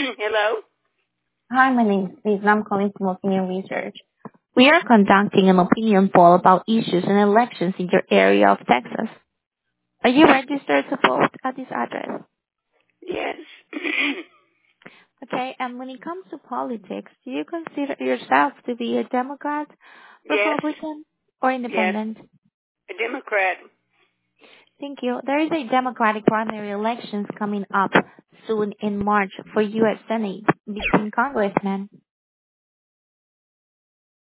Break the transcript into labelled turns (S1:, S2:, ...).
S1: Hello?
S2: Hi, my name is Steve, and I'm calling from Opinion Research. We are conducting an opinion poll about issues and elections in your area of Texas. Are you registered to vote at this address?
S1: Yes.
S2: Okay, and when it comes to politics, do you consider yourself to be a Democrat,
S1: Yes.
S2: Republican, or
S1: Yes.
S2: independent?
S1: A Democrat.
S2: Thank you. There is a Democratic primary elections coming up soon in March for U.S. Senate between congressmen.